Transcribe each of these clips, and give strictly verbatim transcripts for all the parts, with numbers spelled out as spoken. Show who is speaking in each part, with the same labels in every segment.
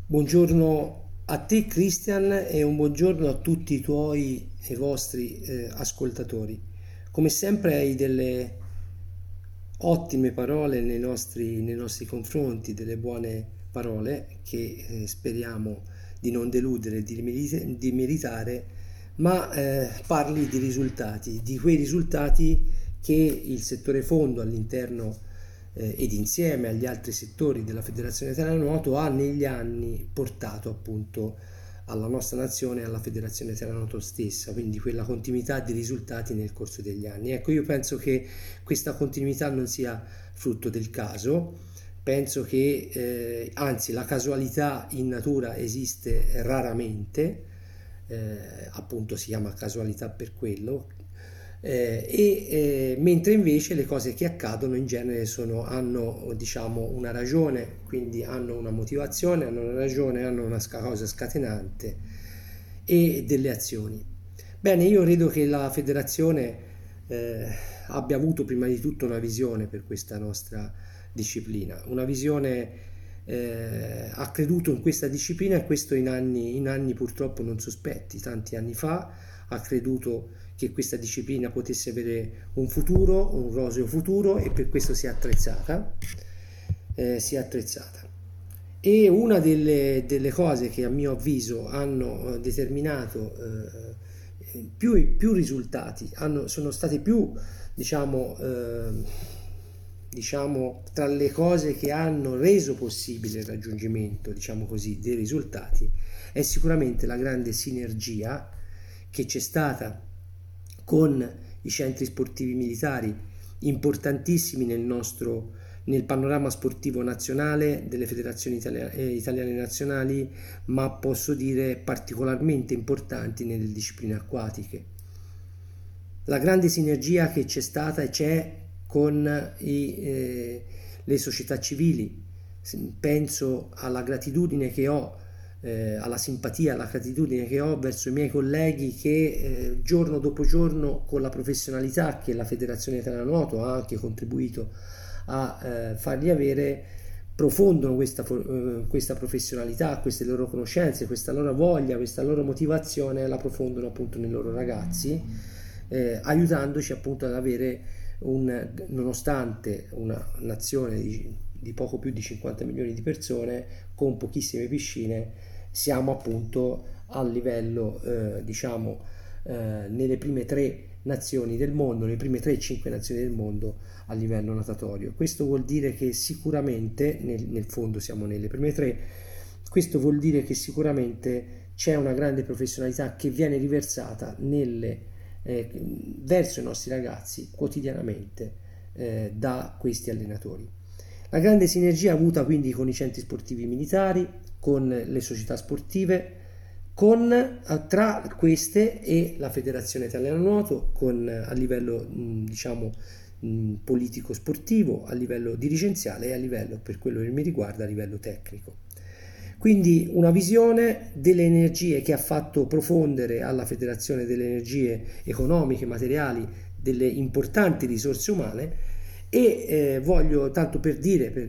Speaker 1: Buongiorno a te Christian e un buongiorno a tutti i tuoi e vostri eh, ascoltatori. Come sempre hai delle ottime parole nei nostri, nei nostri confronti, delle buone parole che eh, speriamo di non deludere, di, merite- di meritare, ma eh, parli di risultati, di quei risultati che il settore fondo all'interno eh, ed insieme agli altri settori della Federazione Italiana Nuoto ha negli anni portato appunto alla nostra nazione e alla Federazione Italiana Nuoto stessa, quindi quella continuità di risultati nel corso degli anni. Ecco, io penso che questa continuità non sia frutto del caso, penso che eh, anzi la casualità in natura esiste raramente, eh, appunto si chiama casualità per quello, eh, e eh, mentre invece le cose che accadono in genere sono, hanno diciamo una ragione, quindi hanno una motivazione, hanno una ragione, hanno una sca- cosa scatenante e delle azioni. Bene, io credo che la federazione eh, abbia avuto prima di tutto una visione per questa nostra disciplina, una visione eh, ha creduto in questa disciplina e questo in anni, in anni purtroppo non sospetti, tanti anni fa ha creduto che questa disciplina potesse avere un futuro, un roseo futuro e per questo si è attrezzata, eh, si è attrezzata. E una delle, delle cose che a mio avviso hanno eh, determinato eh, più, più risultati, hanno, sono state più, diciamo, eh, diciamo, tra le cose che hanno reso possibile il raggiungimento, diciamo così, dei risultati, è sicuramente la grande sinergia che c'è stata con i centri sportivi militari importantissimi nel nostro nel panorama sportivo nazionale delle federazioni italia- eh, italiane nazionali, ma posso dire particolarmente importanti nelle discipline acquatiche. La grande sinergia che c'è stata e c'è con i, eh, le società civili. Penso alla gratitudine che ho, eh, alla simpatia, alla gratitudine che ho verso i miei colleghi che eh, giorno dopo giorno con la professionalità che la Federazione Italiana Nuoto ha anche contribuito a eh, fargli avere, profondono questa, eh, questa professionalità, queste loro conoscenze, questa loro voglia, questa loro motivazione, la profondono appunto nei loro ragazzi, eh, aiutandoci appunto ad avere un, nonostante una nazione di, di poco più di cinquanta milioni di persone con pochissime piscine, siamo appunto al livello, eh, diciamo, eh, nelle prime tre nazioni del mondo, le prime tre cinque nazioni del mondo a livello natatorio. Questo vuol dire che sicuramente, nel, nel fondo siamo nelle prime tre, questo vuol dire che sicuramente c'è una grande professionalità che viene riversata nelle, eh, verso i nostri ragazzi quotidianamente eh, da questi allenatori. La grande sinergia avuta quindi con i centri sportivi militari, con le società sportive, con tra queste e la Federazione Italiana Nuoto, con a livello diciamo politico sportivo, a livello dirigenziale e a livello, per quello che mi riguarda, a livello tecnico. Quindi una visione delle energie che ha fatto profondere alla Federazione delle energie economiche, materiali, delle importanti risorse umane e eh, voglio, tanto per dire, per,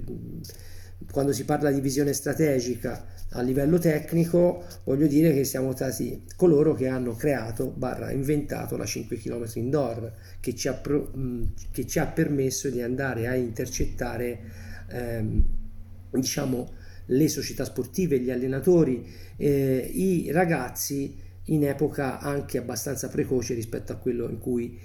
Speaker 1: quando si parla di visione strategica a livello tecnico, voglio dire che siamo stati coloro che hanno creato, barra inventato la cinque chilometri indoor, che ci ha, pro, che ci ha permesso di andare a intercettare ehm, diciamo le società sportive, gli allenatori, eh, i ragazzi in epoca anche abbastanza precoce rispetto a quello in cui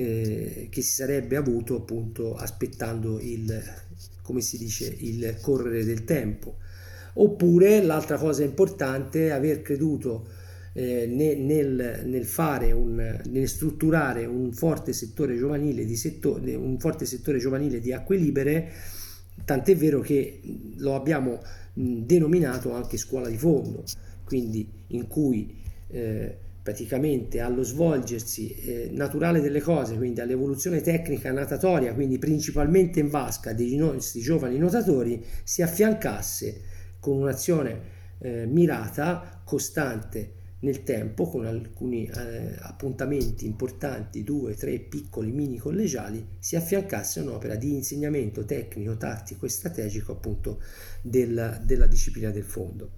Speaker 1: eh, che si sarebbe avuto appunto aspettando il, come si dice, il correre del tempo. Oppure l'altra cosa importante è aver creduto eh, nel, nel, nel fare un, nel strutturare un forte settore giovanile di settore, un forte settore giovanile di acque libere, tant'è vero che lo abbiamo mh, denominato anche scuola di fondo, quindi in cui eh, praticamente allo svolgersi eh, naturale delle cose, quindi all'evoluzione tecnica natatoria, quindi principalmente in vasca dei nostri giovani nuotatori, si affiancasse con un'azione eh, mirata, costante nel tempo, con alcuni eh, appuntamenti importanti, due, tre piccoli mini collegiali, si affiancasse un'opera di insegnamento tecnico, tattico e strategico appunto del, della disciplina del fondo.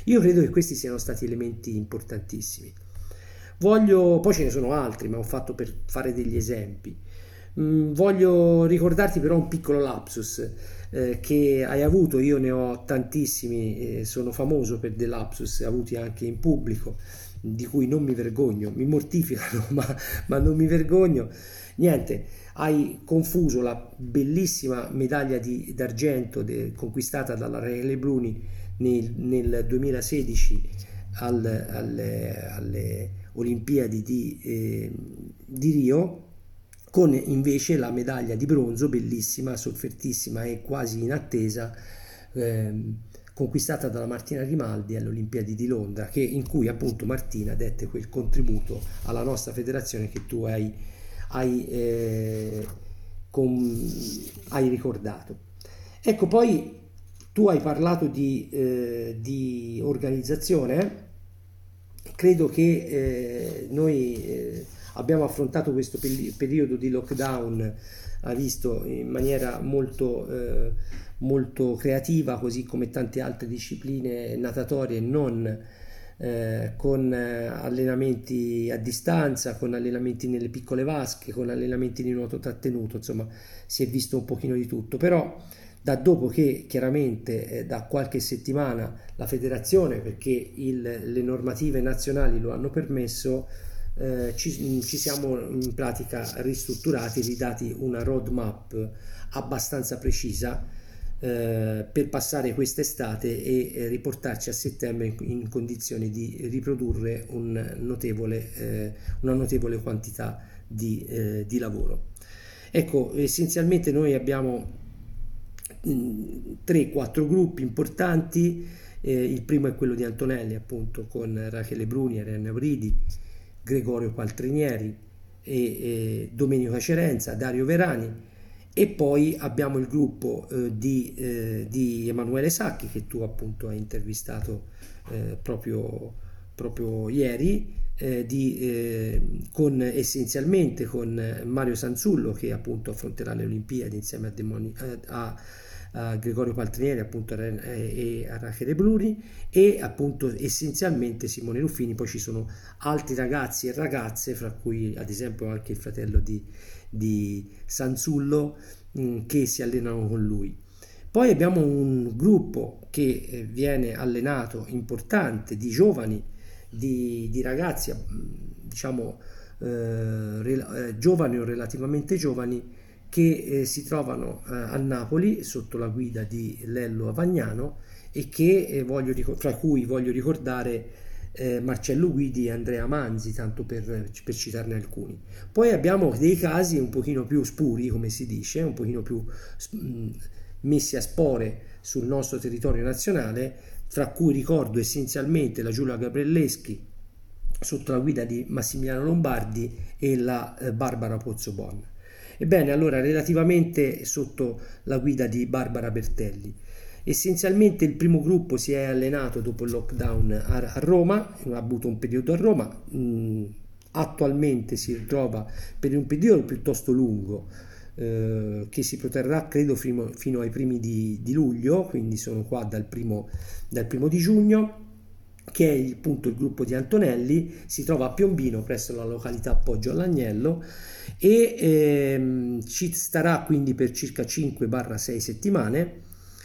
Speaker 1: Io credo che questi siano stati elementi importantissimi. Voglio, poi ce ne sono altri, ma ho fatto per fare degli esempi. Mm, voglio ricordarti però un piccolo lapsus eh, che hai avuto, io ne ho tantissimi, eh, sono famoso per dei lapsus avuti anche in pubblico, di cui non mi vergogno, mi mortificano, ma, ma non mi vergogno. Niente, hai confuso la bellissima medaglia di- d'argento de- conquistata dalla Rachele Bruni nel, nel duemilasedici al- alle, alle Olimpiadi di, eh, di Rio, con invece la medaglia di bronzo, bellissima, soffertissima e quasi inattesa, ehm, conquistata dalla Martina Grimaldi alle Olimpiadi di Londra, che, in cui appunto Martina dette quel contributo alla nostra federazione che tu hai, hai, eh, con- hai ricordato. Ecco, poi tu hai parlato di, eh, di organizzazione. Credo che eh, noi eh, abbiamo affrontato questo peri- periodo di lockdown, ha visto, in maniera molto, eh, molto creativa, così come tante altre discipline natatorie, non eh, con eh, allenamenti a distanza, con allenamenti nelle piccole vasche, con allenamenti di nuoto trattenuto, insomma si è visto un pochino di tutto, però da dopo che chiaramente eh, da qualche settimana la federazione, perché il- le normative nazionali lo hanno permesso, eh, ci, ci siamo in pratica ristrutturati, ridati una roadmap abbastanza precisa eh, per passare quest'estate e eh, riportarci a settembre in, in condizioni di riprodurre un notevole, eh, una notevole quantità di, eh, di lavoro. Ecco, essenzialmente noi abbiamo tre quattro gruppi importanti. Eh, il primo è quello di Antonelli, appunto, con Rachele Bruni, Arianna Bridi, Gregorio Paltrinieri e, e Domenico Cerenza, Dario Verani, e poi abbiamo il gruppo eh, di, eh, di Emanuele Sacchi, che tu appunto hai intervistato eh, proprio, proprio ieri, eh, di, eh, con, essenzialmente con Mario Sanzullo, che appunto affronterà le Olimpiadi insieme a, Demoni, eh, a a Gregorio Paltrinieri, appunto, e a Rachele Bruni, e appunto essenzialmente Simone Ruffini. Poi ci sono altri ragazzi e ragazze, fra cui ad esempio anche il fratello di, di Sanzullo, mh, che si allenano con lui. Poi abbiamo un gruppo che eh, viene allenato importante di giovani, di, di ragazzi, diciamo eh, rela- eh, giovani o relativamente giovani, che eh, si trovano eh, a Napoli sotto la guida di Lello Avagnano, e che eh, voglio ricor- tra cui voglio ricordare eh, Marcello Guidi e Andrea Manzi, tanto per, per citarne alcuni. Poi abbiamo dei casi un pochino più spuri, come si dice, un pochino più mh, messi a spore sul nostro territorio nazionale, fra cui ricordo essenzialmente la Giulia Gabrielleschi sotto la guida di Massimiliano Lombardi e la eh, Barbara Pozzobon. Ebbene, allora, relativamente sotto la guida di Barbara Bertelli, essenzialmente il primo gruppo si è allenato dopo il lockdown a, a Roma, ha avuto un periodo a Roma, mh, attualmente si ritrova per un periodo piuttosto lungo, eh, che si protrarrà credo fino, fino ai primi di, di luglio, quindi sono qua dal primo, dal primo di giugno, che è il, appunto il gruppo di Antonelli, si trova a Piombino presso la località Poggio all'Agnello, e ehm, ci starà quindi per circa cinque sei settimane,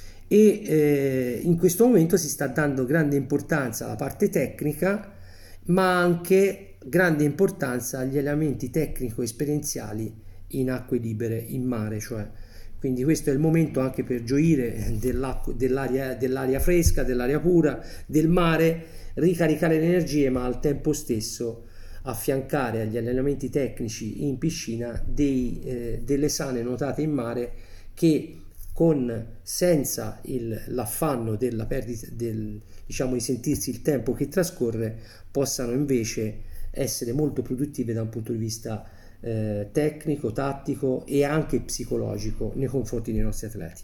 Speaker 1: e eh, in questo momento si sta dando grande importanza alla parte tecnica, ma anche grande importanza agli elementi tecnico-esperienziali in acque libere, in mare, cioè. Quindi questo è il momento anche per gioire dell'aria, dell'aria fresca, dell'aria pura, del mare, ricaricare le energie, ma al tempo stesso affiancare agli allenamenti tecnici in piscina dei, eh, delle sane nuotate in mare, che con senza il, l'affanno della perdita del, diciamo, di sentirsi il tempo che trascorre, possano invece essere molto produttive da un punto di vista eh, tecnico, tattico e anche psicologico nei confronti dei nostri atleti.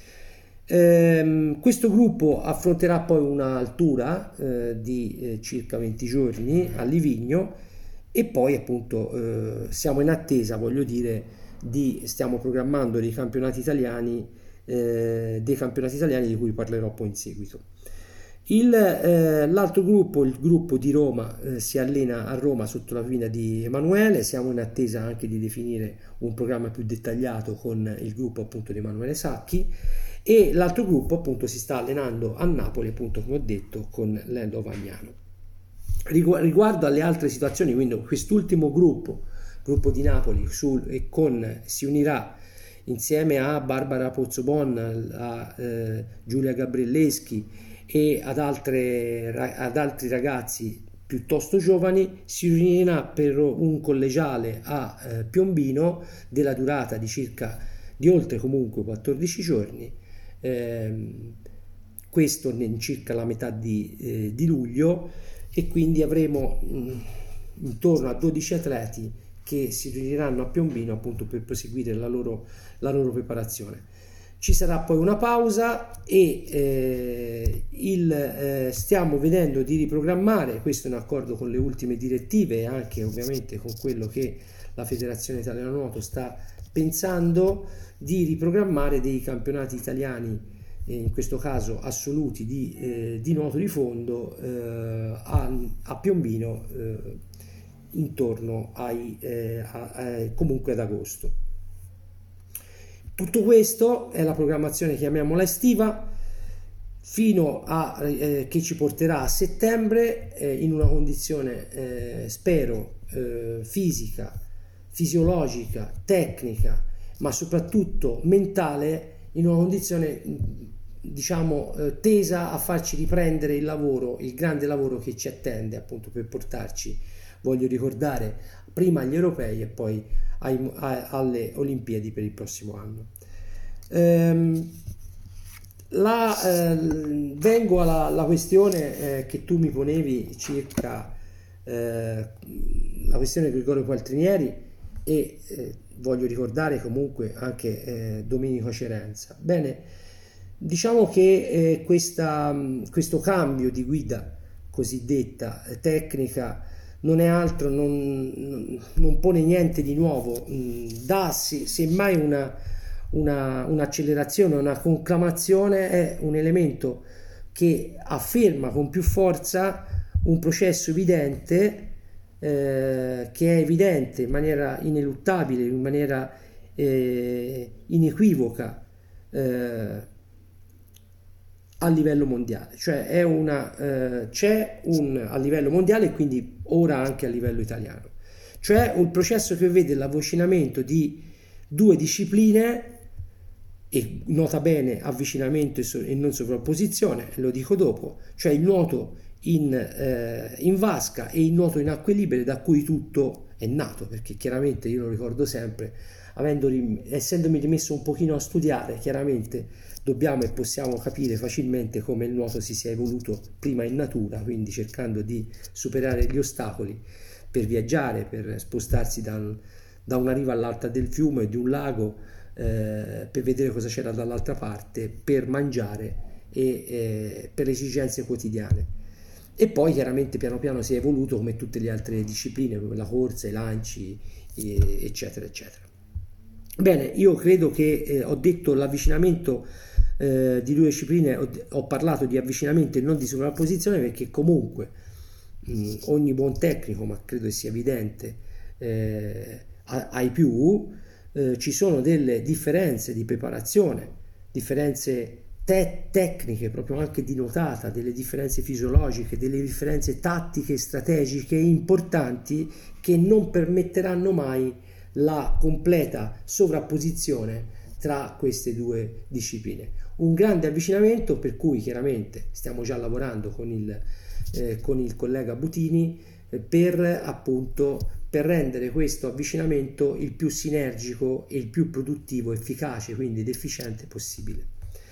Speaker 1: Ehm, questo gruppo affronterà poi un'altura eh, di eh, circa venti giorni a Livigno, e poi appunto eh, siamo in attesa, voglio dire, di, stiamo programmando dei campionati italiani, eh, dei campionati italiani di cui parlerò poi in seguito. Il, eh, l'altro gruppo, il gruppo di Roma, eh, si allena a Roma sotto la guida di Emanuele. Siamo in attesa anche di definire un programma più dettagliato con il gruppo appunto di Emanuele Sacchi, e l'altro gruppo appunto si sta allenando a Napoli, appunto come ho detto, con Lello Vagnano. Rigu- riguardo alle altre situazioni, quindi quest'ultimo gruppo, gruppo di Napoli, sul, e con, si unirà insieme a Barbara Pozzobon, a eh, Giulia Gabrielleschi e ad, altre, ad altri ragazzi piuttosto giovani, si riunirà per un collegiale a eh, Piombino della durata di circa di oltre comunque quattordici giorni, ehm, questo in circa la metà di, eh, di luglio, e quindi avremo mh, intorno a dodici atleti che si riuniranno a Piombino appunto per proseguire la loro, la loro preparazione. Ci sarà poi una pausa e eh, il, eh, stiamo vedendo di riprogrammare, questo in accordo con le ultime direttive e anche ovviamente con quello che la Federazione Italiana Nuoto sta pensando, di riprogrammare dei campionati italiani, eh, in questo caso assoluti, di, eh, di nuoto di fondo eh, a, a Piombino, eh, intorno ai, eh, a, a, comunque ad agosto. Tutto questo è la programmazione, chiamiamola estiva, fino a eh, che ci porterà a settembre eh, in una condizione eh, spero eh, fisica, fisiologica, tecnica, ma soprattutto mentale, in una condizione diciamo eh, tesa a farci riprendere il lavoro, il grande lavoro che ci attende appunto per portarci, voglio ricordare, prima agli europei e poi ai, a, alle Olimpiadi per il prossimo anno. Ehm, la, eh, vengo alla, alla questione eh, che tu mi ponevi circa eh, la questione di Gregorio Paltrinieri e eh, voglio ricordare comunque anche eh, Domenico Cerenza. Bene, diciamo che eh, questa, questo cambio di guida cosiddetta eh, tecnica non è altro, non, non pone niente di nuovo, dà semmai una, una, un'accelerazione, una conclamazione, è un elemento che afferma con più forza un processo evidente, eh, che è evidente in maniera ineluttabile, in maniera eh, inequivoca, eh, a livello mondiale, cioè è una, eh, c'è un a livello mondiale e quindi ora anche a livello italiano, cioè un processo che vede l'avvicinamento di due discipline, e nota bene avvicinamento e, so, e non sovrapposizione, lo dico dopo, cioè il nuoto in, eh, in vasca e il nuoto in acque libere, da cui tutto è nato, perché chiaramente io lo ricordo sempre, avendo, essendomi rimesso un pochino a studiare, chiaramente dobbiamo e possiamo capire facilmente come il nuoto si sia evoluto prima in natura, quindi cercando di superare gli ostacoli per viaggiare, per spostarsi da, da una riva all'altra del fiume, di un lago, eh, per vedere cosa c'era dall'altra parte, per mangiare e eh, per esigenze quotidiane. E poi chiaramente piano piano si è evoluto come tutte le altre discipline, come la corsa, i lanci, eccetera, eccetera. Bene, io credo che eh, ho detto l'avvicinamento eh, di due discipline, ho, ho parlato di avvicinamento e non di sovrapposizione, perché comunque mh, ogni buon tecnico, ma credo che sia evidente eh, ai più, eh, ci sono delle differenze di preparazione, differenze te- tecniche, proprio anche di nuotata, delle differenze fisiologiche, delle differenze tattiche e strategiche importanti che non permetteranno mai la completa sovrapposizione tra queste due discipline. Un grande avvicinamento per cui chiaramente stiamo già lavorando con il, eh, con il collega Butini eh, per appunto per rendere questo avvicinamento il più sinergico e il più produttivo, efficace, quindi ed efficiente possibile.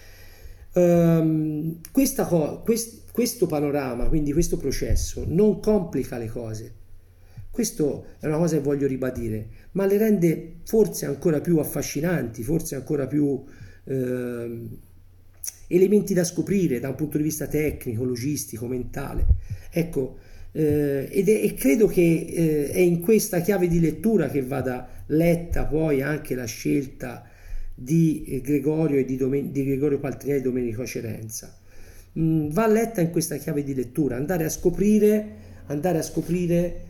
Speaker 1: Um, questa co- quest- questo panorama, quindi questo processo, non complica le cose. Questo è una cosa che voglio ribadire, ma le rende forse ancora più affascinanti, forse ancora più eh, elementi da scoprire da un punto di vista tecnico, logistico, mentale. Ecco, eh, ed è, e credo che eh, è in questa chiave di lettura che vada letta poi anche la scelta di Gregorio e di, Domen- di Gregorio Paltrinieri e Domenico Cerenza. mh, va letta in questa chiave di lettura, andare a scoprire, andare a scoprire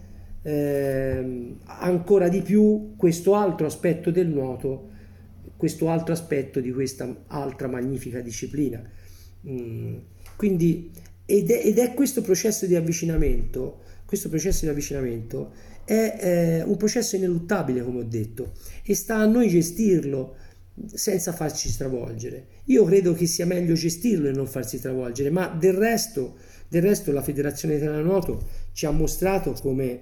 Speaker 1: ehm, ancora di più questo altro aspetto del nuoto, questo altro aspetto di questa altra magnifica disciplina. Mm, quindi, ed è, ed è questo processo di avvicinamento, questo processo di avvicinamento è eh, un processo ineluttabile, come ho detto, e sta a noi gestirlo senza farci stravolgere. Io credo che sia meglio gestirlo e non farsi travolgere, ma del resto, del resto la Federazione Italiana Nuoto ci ha mostrato come,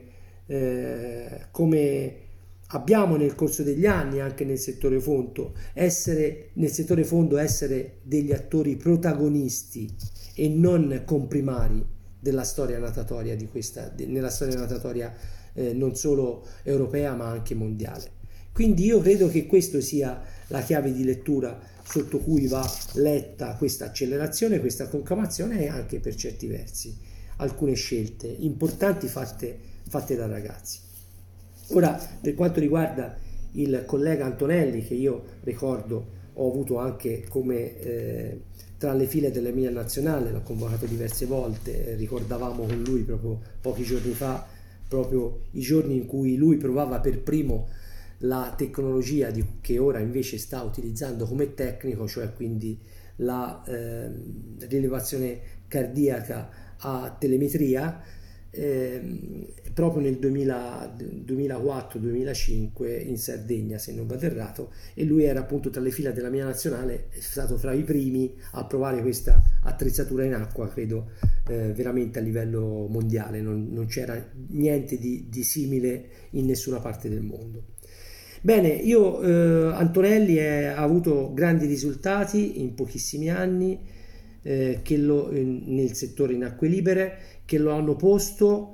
Speaker 1: eh, come abbiamo nel corso degli anni, anche nel settore fondo, essere, nel settore fondo essere degli attori protagonisti e non comprimari della storia natatoria di questa, nella storia natatoria eh, non solo europea ma anche mondiale. Quindi io credo che questo sia la chiave di lettura sotto cui va letta questa accelerazione, questa conclamazione e anche per certi versi alcune scelte importanti fatte, fatte da ragazzi. Ora, per quanto riguarda il collega Antonelli, che io ricordo ho avuto anche come eh, tra le file dell'Emilia Nazionale, l'ho convocato diverse volte, eh, ricordavamo con lui proprio pochi giorni fa, proprio i giorni in cui lui provava per primo la tecnologia di, che ora invece sta utilizzando come tecnico, cioè quindi la eh, rilevazione cardiaca a telemetria, eh, proprio nel duemilaquattro duemilacinque in Sardegna, se non vado errato, e lui era appunto tra le fila della mia nazionale, è stato fra i primi a provare questa attrezzatura in acqua, credo eh, veramente a livello mondiale, non, non c'era niente di, di simile in nessuna parte del mondo. Bene, io eh, Antonelli è, ha avuto grandi risultati in pochissimi anni eh, che lo, in, nel settore in acque libere, che lo hanno posto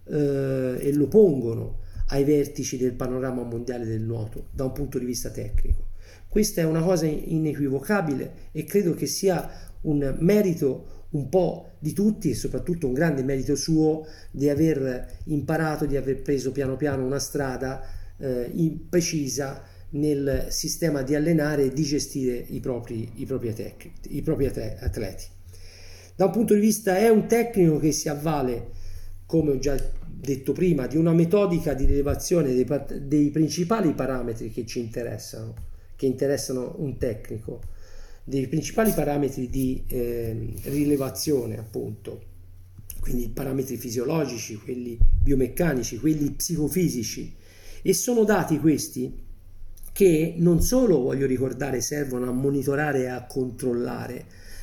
Speaker 1: eh, e lo pongono ai vertici del panorama mondiale del nuoto da un punto di vista tecnico. Questa è una cosa inequivocabile e credo che sia un merito un po' di tutti e soprattutto un grande merito suo di aver imparato, di aver preso piano piano una strada eh, imprecisa nel sistema di allenare e di gestire i propri, i propri, tec- i propri atleti. Da un punto di vista è un tecnico che si avvale, come ho già detto prima, di una metodica di rilevazione dei, dei principali parametri che ci interessano, che interessano un tecnico, dei principali parametri di eh, rilevazione, appunto, quindi parametri fisiologici, quelli biomeccanici, quelli psicofisici, e sono dati questi che non solo, voglio ricordare, servono a monitorare e a controllare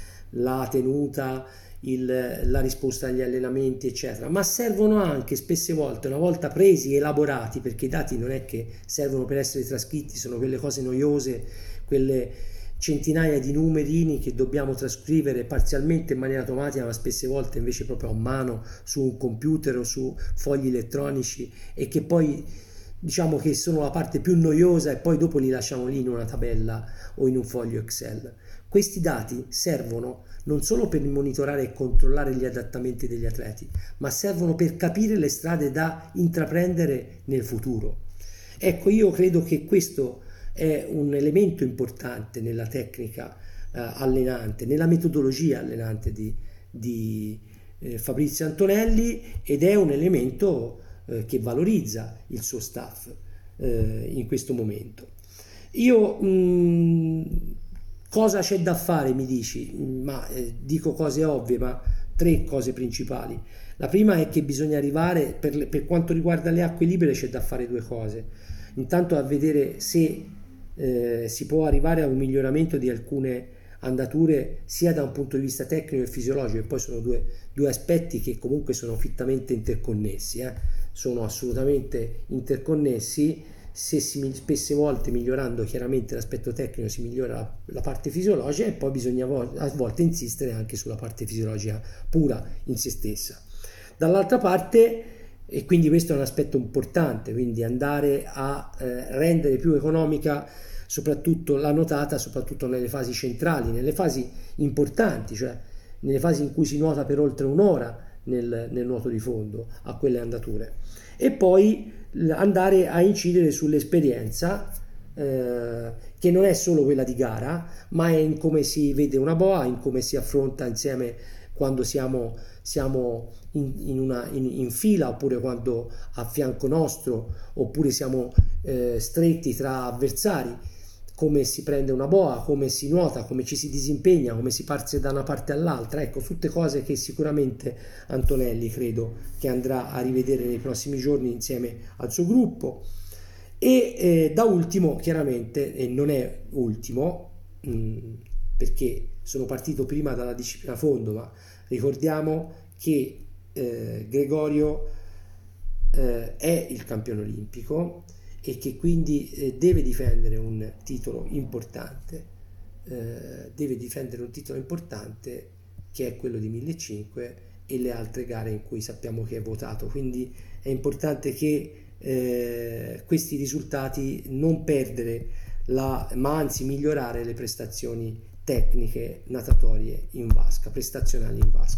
Speaker 1: la tenuta, il, la risposta agli allenamenti, eccetera, ma servono anche spesse volte, una volta presi e elaborati, perché i dati non è che servono per essere trascritti, sono quelle cose noiose, quelle centinaia di numerini che dobbiamo trascrivere parzialmente in maniera automatica, ma spesse volte invece proprio a mano su un computer o su fogli elettronici, e che poi diciamo che sono la parte più noiosa e poi dopo li lasciamo lì in una tabella o in un foglio Excel. Questi dati servono non solo per monitorare e controllare gli adattamenti degli atleti, ma servono per capire le strade da intraprendere nel futuro. Ecco, io credo che questo è un elemento importante nella tecnica eh, allenante, nella metodologia allenante di, di eh, Fabrizio Antonelli, ed è un elemento eh, che valorizza il suo staff eh, in questo momento. Io mh, cosa c'è da fare, mi dici? Ma eh, dico cose ovvie, ma tre cose principali. La prima è che bisogna arrivare, per, per quanto riguarda le acque libere, c'è da fare due cose. Intanto a vedere se eh, si può arrivare a un miglioramento di alcune andature sia da un punto di vista tecnico e fisiologico, e poi sono due, due aspetti che comunque sono fittamente interconnessi, eh? sono assolutamente interconnessi. Se si, spesse volte migliorando chiaramente l'aspetto tecnico si migliora la, la parte fisiologica, e poi bisogna a volte insistere anche sulla parte fisiologica pura in se stessa. Dall'altra parte, e quindi questo è un aspetto importante, quindi andare a eh, rendere più economica soprattutto la nuotata, soprattutto nelle fasi centrali, nelle fasi importanti, cioè nelle fasi in cui si nuota per oltre un'ora nel, nel nuoto di fondo a quelle andature, e poi andare a incidere sull'esperienza eh, che non è solo quella di gara, ma è in come si vede una boa, in come si affronta insieme quando siamo, siamo in, in, una, in, in fila, oppure quando a fianco nostro, oppure siamo eh, stretti tra avversari, come si prende una boa, come si nuota, come ci si disimpegna, come si parte da una parte all'altra. Ecco, tutte cose che sicuramente Antonelli credo che andrà a rivedere nei prossimi giorni insieme al suo gruppo. E eh, da ultimo, chiaramente, e non è ultimo, mh, perché sono partito prima dalla disciplina fondo, ma ricordiamo che eh, Gregorio eh, è il campione olimpico e che quindi eh, deve difendere un titolo importante, eh, deve difendere un titolo importante che è quello di millecinquecento e le altre gare in cui sappiamo che è votato. Quindi è importante che Eh, questi risultati non perdere la, ma anzi migliorare le prestazioni tecniche natatorie in vasca, prestazionali in vasca.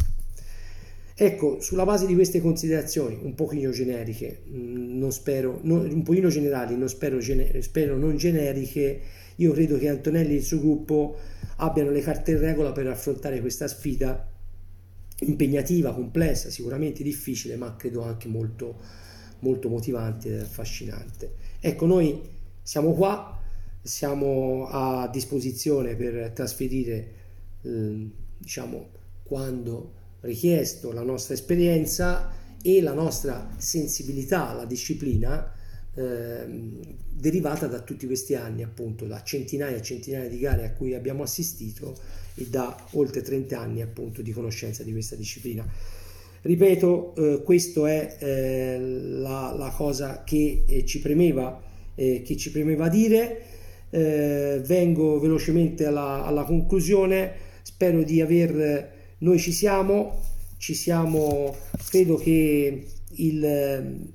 Speaker 1: Ecco, sulla base di queste considerazioni un pochino generiche, non spero, non, un pochino generali, non spero, gener, spero non generiche, io credo che Antonelli e il suo gruppo abbiano le carte in regola per affrontare questa sfida impegnativa, complessa, sicuramente difficile, ma credo anche molto molto motivante ed affascinante. Ecco, noi siamo qua, siamo a disposizione per trasferire, eh, diciamo, quando richiesto, la nostra esperienza e la nostra sensibilità alla disciplina, eh, derivata da tutti questi anni, appunto, da centinaia e centinaia di gare a cui abbiamo assistito e da oltre trenta anni, appunto, di conoscenza di questa disciplina. Ripeto, eh, questo è eh, la, la cosa che eh, ci premeva, eh, che ci premeva dire. Eh, vengo velocemente alla, alla conclusione. Spero di aver, noi ci siamo, ci siamo, credo che il,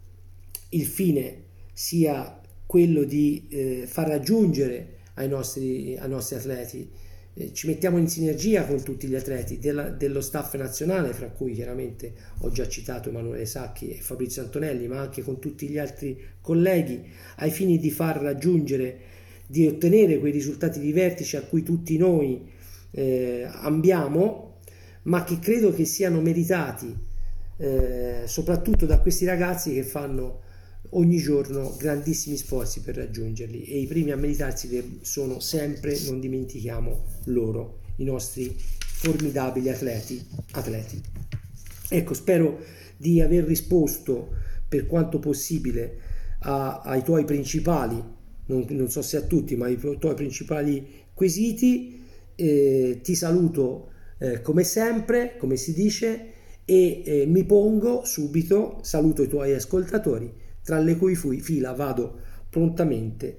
Speaker 1: il fine sia quello di eh, far raggiungere ai nostri, ai nostri atleti. Ci mettiamo in sinergia con tutti gli atleti della, dello staff nazionale, fra cui chiaramente ho già citato Emanuele Sacchi e Fabrizio Antonelli, ma anche con tutti gli altri colleghi, ai fini di far raggiungere, di ottenere quei risultati di vertice a cui tutti noi eh, ambiamo, ma che credo che siano meritati eh, soprattutto da questi ragazzi che fanno ogni giorno grandissimi sforzi per raggiungerli, e i primi a meritarsi sono sempre, non dimentichiamo loro, i nostri formidabili atleti, atleti. Ecco, spero di aver risposto per quanto possibile a, ai tuoi principali, non, non so se a tutti, ma ai tuoi principali quesiti. Eh, ti saluto eh, come sempre, come si dice, e eh, mi pongo subito, saluto i tuoi ascoltatori, tra le cui fila vado prontamente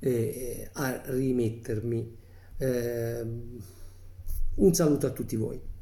Speaker 1: eh, a rimettermi. Eh, un saluto a tutti voi.